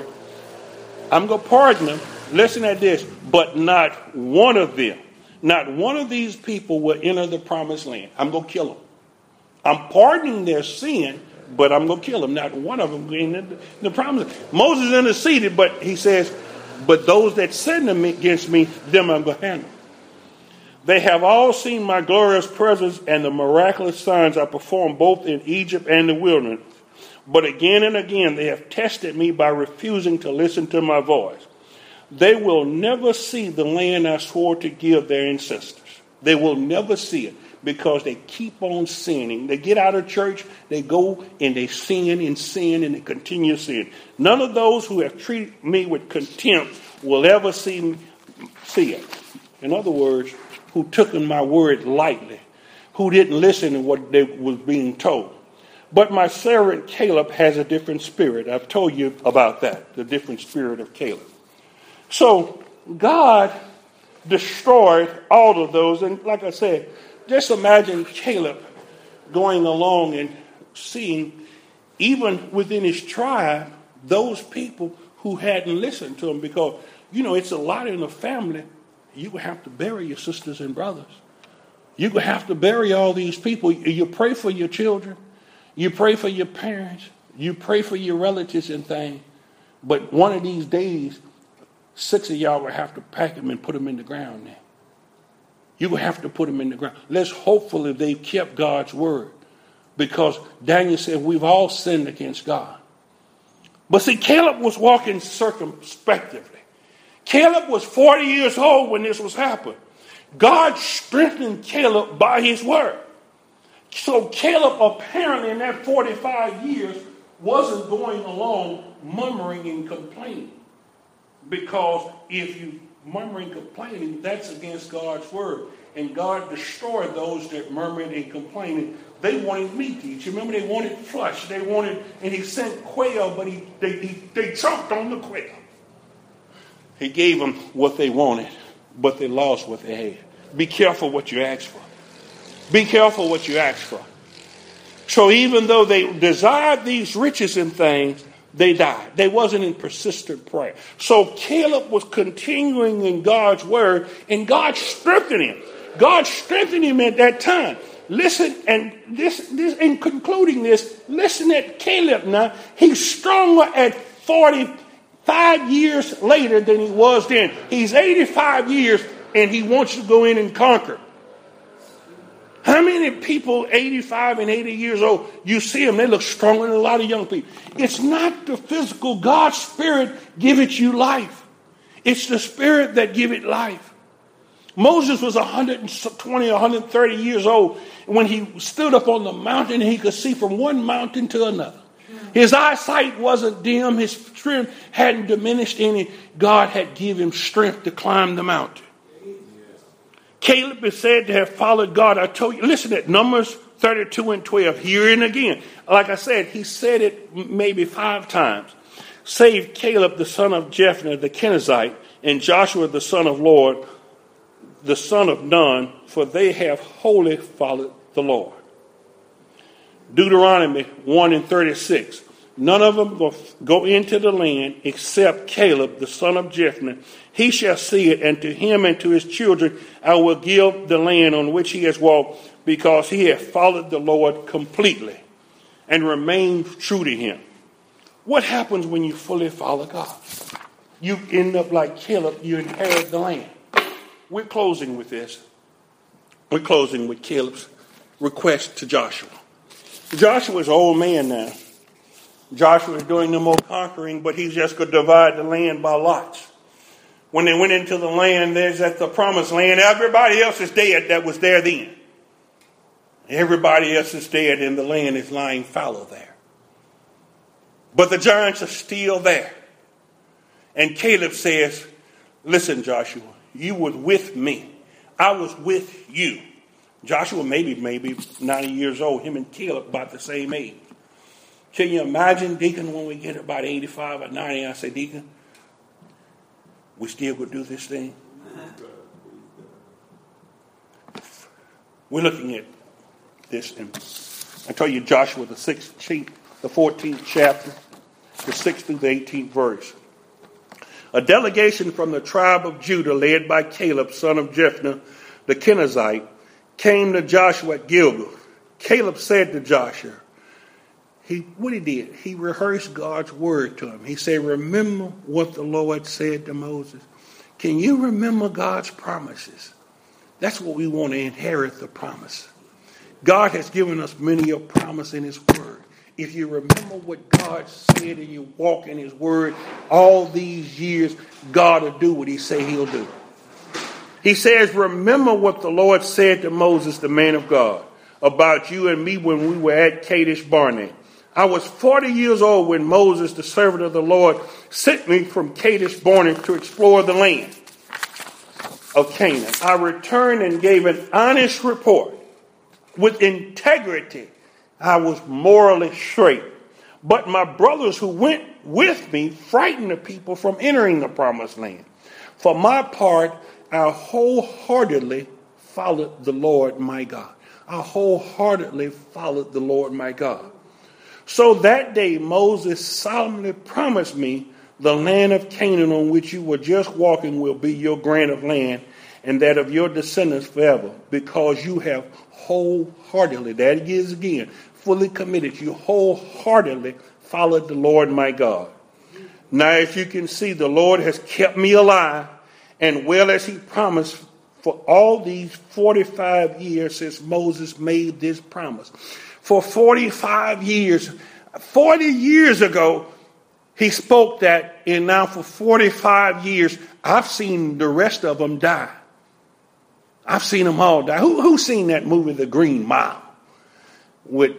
I'm going to pardon them. Listen at this. But not one of them, not one of these people will enter the promised land. I'm going to kill them. I'm pardoning their sin, but I'm going to kill them. Not one of them in the promise. Moses interceded, but he says, but those that sin against me, them I'm going to handle. They have all seen my glorious presence and the miraculous signs I performed both in Egypt and the wilderness. But again and again they have tested me by refusing to listen to my voice. They will never see the land I swore to give their ancestors. They will never see it because they keep on sinning. They get out of church, they go and they sin and they continue sin. None of those who have treated me with contempt will ever see it. In other words, who took my word lightly, who didn't listen to what they was being told. But my servant Caleb has a different spirit. I've told you about that, the different spirit of Caleb. So God destroyed all of those. And like I said, just imagine Caleb going along and seeing, even within his tribe, those people who hadn't listened to him. Because, it's a lot in the family. You would have to bury your sisters and brothers. You would have to bury all these people. You pray for your children. You pray for your parents. You pray for your relatives and things. But one of these days, 6 of y'all would have to pack them and put them in the ground now. You would have to put them in the ground. Let's hopefully they've kept God's word. Because Daniel said we've all sinned against God. But see, Caleb was walking circumspectively. Caleb was 40 years old when this was happening. God strengthened Caleb by his word. So Caleb apparently in that 45 years wasn't going along murmuring and complaining. Because if you murmuring and complaining, that's against God's word. And God destroyed those that murmured and complaining. They wanted meat to eat. You remember they wanted flesh. And he sent quail, but they choked on the quail. He gave them what they wanted, but they lost what they had. Be careful what you ask for. Be careful what you ask for. So even though they desired these riches and things, they died. They wasn't in persistent prayer. So Caleb was continuing in God's word, and God strengthened him. God strengthened him at that time. Listen, and this in concluding this, listen at Caleb now. He's stronger at 45 years later than he was then. He's 85 years and he wants to go in and conquer. How many people 85 and 80 years old, you see them, they look stronger than a lot of young people. It's not the physical. God's spirit giveth you life. It's the spirit that give it life. Moses was 120 or 130 years old when he stood up on the mountain and he could see from one mountain to another. His eyesight wasn't dim. His strength hadn't diminished any. God had given him strength to climb the mountain. Caleb is said to have followed God. I told you, listen at Numbers 32 and 12, here and again. Like I said, he said it maybe 5 times. Save Caleb, the son of Jephunneh, the Kenizzite, and Joshua, the son of Lord, the son of Nun, for they have wholly followed the Lord. Deuteronomy 1 and 36. None of them will go into the land except Caleb, the son of Jephunneh. He shall see it, and to him and to his children I will give the land on which he has walked, because he has followed the Lord completely and remained true to him. What happens when you fully follow God? You end up like Caleb, you inherit the land. We're closing with this. We're closing with Caleb's request to Joshua. Joshua's an old man now. Joshua is doing the more conquering, but he's just going to divide the land by lots. When they went into the land, there's at the promised land, everybody else is dead that was there then. Everybody else is dead and the land is lying fallow there. But the giants are still there. And Caleb says, listen, Joshua, you were with me. I was with you. Joshua maybe 90 years old. Him and Caleb about the same age. Can you imagine, Deacon, when we get about 85 or 90, I say, Deacon, we still could do this thing? We're looking at this. And I tell you, Joshua, the 14th chapter, the 6th through the 18th verse. A delegation from the tribe of Judah, led by Caleb, son of Jephunneh, the Kenizzite, came to Joshua at Gilgal. Caleb said to Joshua, he rehearsed God's word to him. He said, remember what the Lord said to Moses. Can you remember God's promises? That's what we want to inherit, the promise. God has given us many a promise in his word. If you remember what God said and you walk in his word all these years, God will do what he say he'll do. He says, remember what the Lord said to Moses, the man of God, about you and me when we were at Kadesh Barnea. I was 40 years old when Moses, the servant of the Lord, sent me from Kadesh Barnea to explore the land of Canaan. I returned and gave an honest report. With integrity, I was morally straight. But my brothers who went with me frightened the people from entering the promised land. For my part, I wholeheartedly followed the Lord my God. I wholeheartedly followed the Lord my God. So that day Moses solemnly promised me the land of Canaan on which you were just walking will be your grant of land and that of your descendants forever, because you have wholeheartedly, that it is again, fully committed, you wholeheartedly followed the Lord my God. Now, as you can see, the Lord has kept me alive and well as he promised for all these 45 years since Moses made this promise. For 45 years, 40 years ago, he spoke that, and now for 45 years, I've seen the rest of them die. I've seen them all die. Who's seen that movie, The Green Mile, with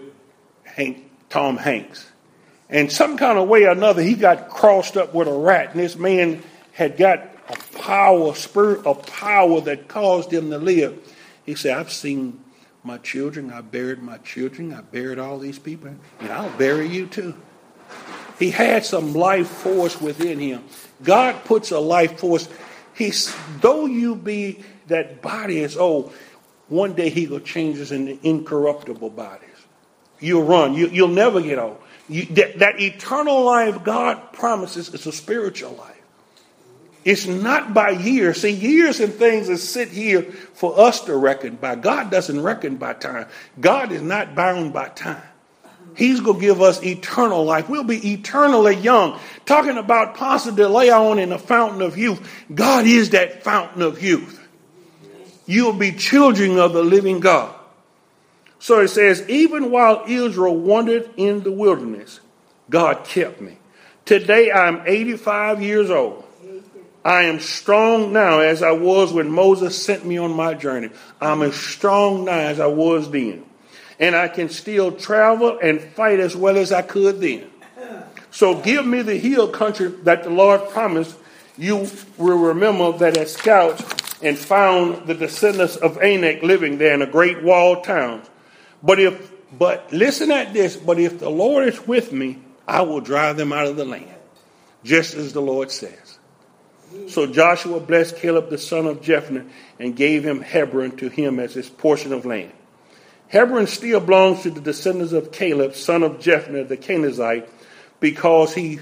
Tom Hanks? And some kind of way or another, he got crossed up with a rat, and this man had got a spirit of power that caused him to live. He said, I've seen my children, I buried my children, I buried all these people, and I'll bury you too. He had some life force within him. God puts a life force. Though you be, that body is old, one day he will change us into incorruptible bodies. You'll run. You'll never get old. That eternal life God promises is a spiritual life. It's not by years. See, years and things that sit here for us to reckon by. God doesn't reckon by time. God is not bound by time. He's going to give us eternal life. We'll be eternally young. Talking about Ponce de Leon and the fountain of youth. God is that fountain of youth. You'll be children of the living God. So it says, even while Israel wandered in the wilderness, God kept me. Today I'm 85 years old. I am strong now as I was when Moses sent me on my journey. I'm as strong now as I was then. And I can still travel and fight as well as I could then. So give me the hill country that the Lord promised. You will remember that as scouts and found the descendants of Anak living there in a great walled town. But listen at this. But if the Lord is with me, I will drive them out of the land, just as the Lord says. So Joshua blessed Caleb the son of Jephunneh and gave him Hebron to him as his portion of land. Hebron still belongs to the descendants of Caleb, son of Jephunneh the Kenizzite, because he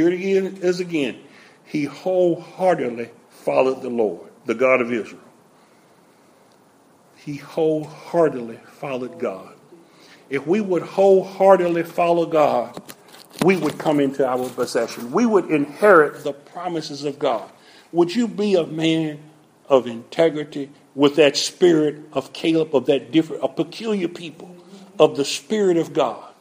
wholeheartedly followed the Lord, the God of Israel. He wholeheartedly followed God. If we would wholeheartedly follow God, we would come into our possession. We would inherit the promises of God. Would you be a man of integrity with that spirit of Caleb, of that different, a peculiar people, of the Spirit of God?